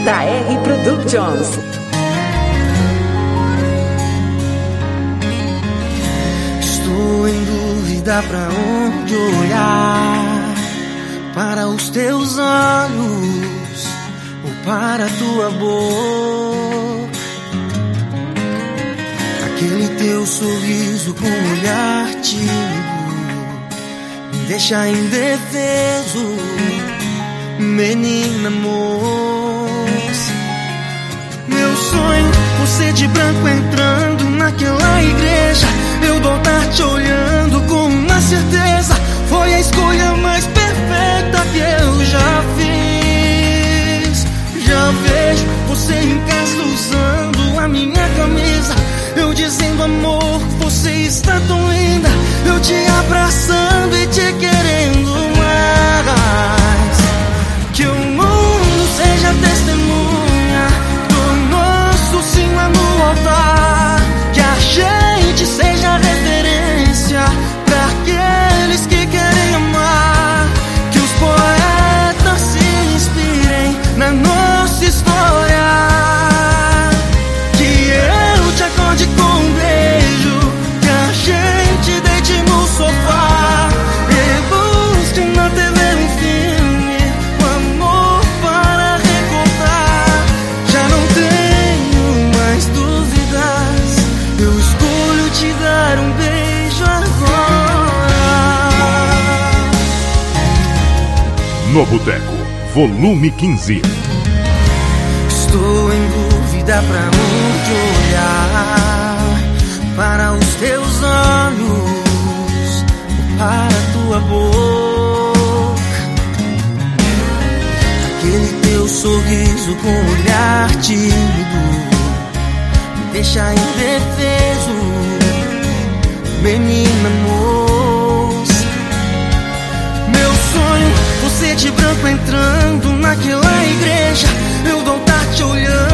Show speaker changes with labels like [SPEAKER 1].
[SPEAKER 1] JR Productions.
[SPEAKER 2] Estou em dúvida pra onde olhar, para os teus olhos ou para a tua boca. Aquele teu sorriso com um olhar tímido me deixa indefeso, menina moça. Meu sonho, você de branco entrando naquela igreja, eu do altar te olhando com uma certeza. Foi a escolha mais perfeita que eu já fiz. Já vejo você em casa usando a minha camisa, eu dizendo amor, você está tão linda, eu te abraçando e te querendo mais. Que o mundo seja testemunha do nosso sim lá no altar, que a gente seja referência para aqueles que querem amar, que os poetas se inspirem na nossa história, que eu te acorde com um beijo, que a gente deite no sofá e busque na TV um filme, o amor para recordar. Já não tenho mais dúvidas, eu escolho te dar um beijo agora.
[SPEAKER 3] No Boteco, volume 15.
[SPEAKER 2] Estou em dúvida pra onde olhar, para os teus olhos ou para a tua boca. Aquele teu sorriso com um olhar tímido me deixa indefeso, menina moça. Meu sonho, você de branco entrando naquela igreja, eu do altar te olhando